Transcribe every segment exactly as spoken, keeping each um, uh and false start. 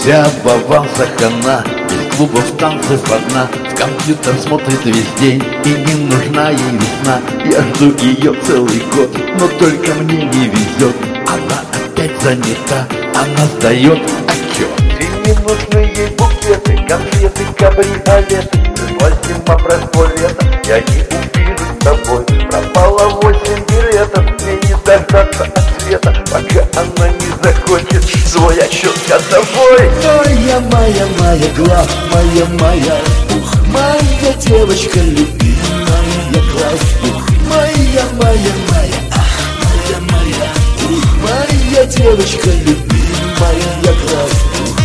Вся в авансах она, из клубов танцев одна, в компьютер смотрит весь день, и не нужна ей весна. Я жду ее целый год, но только мне не везет. Она опять занята, она сдает отчет. И не нужны ей букеты, конфеты, кабриолеты. Пришло зима, прошло лето, я не увижу с тобой. Пропало восемь билетов, мне не дождаться от света, пока она не захочет свой отчет годовой. Моя, моя, моя глав, моя, моя ух, моя девочка любимая глаз, ух, моя, моя, моя, ах, моя, моя, ух, моя девочка любимая глаз, ух.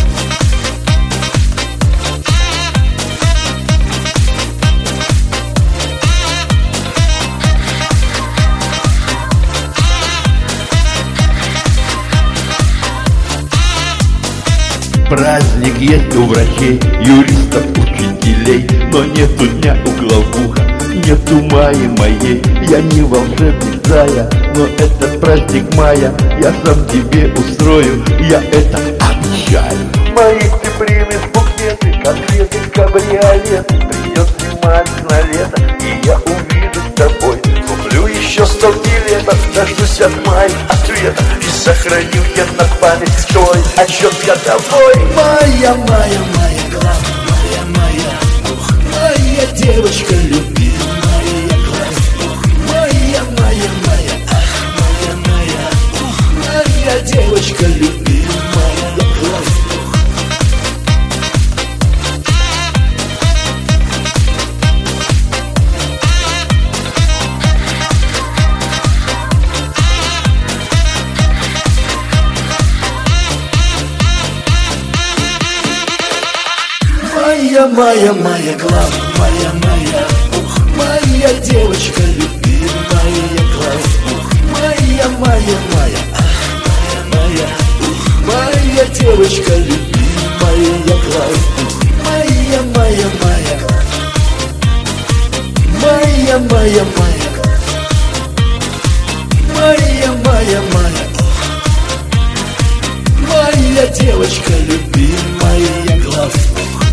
Праздник есть у врачей, юристов, учителей, но нету дня у главбуха, нету Майи моей. Я не волшебник зая, но этот праздник мая я сам тебе устрою, я это обещаю. Мои ты примешь букеты, конфеты, кабриолеты. Придет зима, на лето, и я увижу с тобой. Куплю еще сто билетов, дождусь от моих ответов, и сохраню я на память твой отчет годовой. Моя, моя, моя глав, моя, моя, ух, моя девочка любимая глаз, ух, моя, моя, моя, ах, моя, моя, ух, моя девочка любимая глаз, ух. Моя, моя, моя глав, моя, моя, ух, моя девочка любимая глаз, ух, моя, моя, моя, ах, моя, моя, ух, моя девочка любимая глаз, ух, моя, моя, моя, моя, моя, моя, моя, моя, моя, ух, моя девочка любимая глаз, ух.